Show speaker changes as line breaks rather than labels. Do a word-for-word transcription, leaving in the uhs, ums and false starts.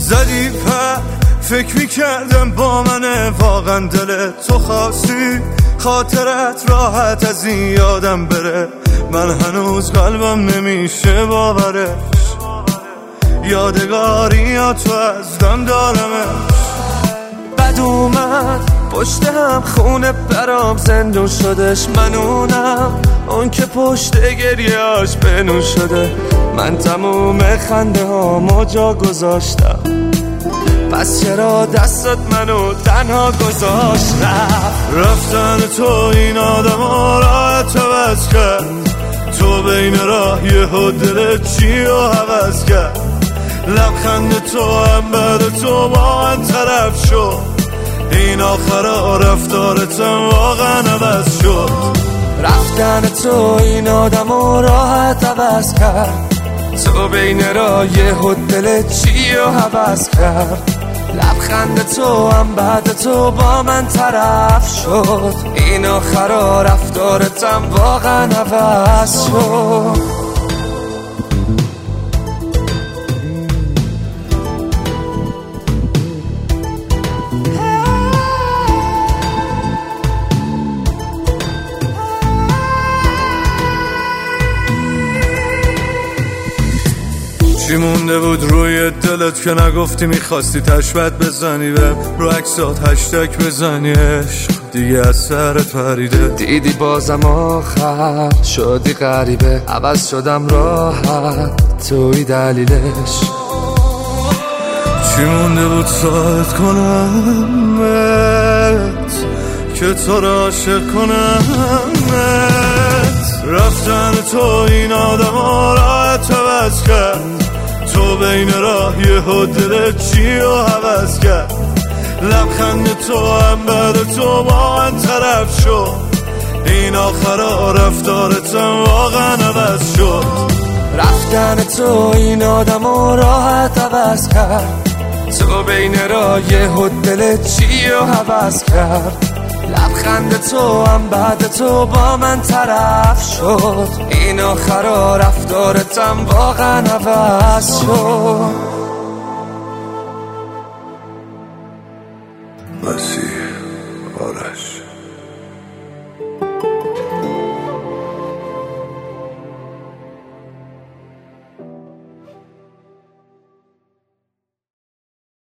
زدی پر فکر میکردم با منه واقعا دل تو خاصی خاطرت راحت از این یادم بره من هنوز قلبم نمیشه باورش یادگاری یا تو از دم دارمش بد اومد پشت هم خونه برام زندون شدش منونم اون که پشت گریهاش بنون شده من تموم خنده هامو جا گذاشتم پس چرا دستت منو تنها گذاشت رفت رفتن تو این آدم ها راحت عوض کرد تو بین راه یه دل چی رو حوض کرد لبخند تو هم بعد تو با من طرف شد این آخرا رفتارتم واقعا عوض شد رفتن تو این آدم ها راحت عوض کرد تو بین راه یه دل چی رو حوض کرد لبخند تو هم بعد تو با من طرف شد این آخرا رفتارتم واقعا عوض شد چی مونده بود روی دلت که نگفتی میخواستی تشبت بزنی به رو عکسات هشتگ بزنی عشق دیگه از سرت پریده دیدی بازم آخر شدی غریبه عوض شدم راحت توی دلیلش چی مونده بود ساعت کنمت که تو را عاشق کنمت رفتن تو این آدم ها راحت عوض کرد تو بین راه یه دل چی رو حوض کرد لبخند تو هم بعد تو با من طرف شد این آخرا رفتارتم واقعا عوض شد رفتن تو این آدم ها راحت عوض کرد تو بین راه یه دل چی رو حوض کرد لبخند تو هم بعد تو با من طرف شد این آخرا رفتارتم واقعا عوض شد